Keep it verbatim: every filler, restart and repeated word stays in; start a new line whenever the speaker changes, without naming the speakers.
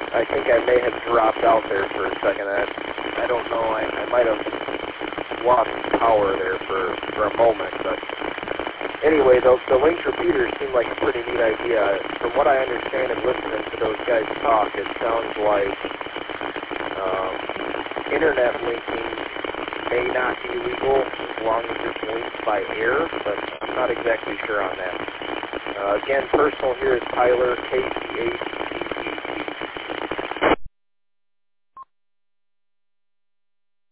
I think I may have dropped out there for a second. I, I don't know. I, I might have lost power there for, for a moment. But anyway, the, the linked repeaters seem like a pretty neat idea. From what I understand and listening to those guys talk, it sounds like um, internet linking may not be legal as long as it's linked by air, but I'm not exactly sure on that. Uh, again, personal here is Tyler, K T H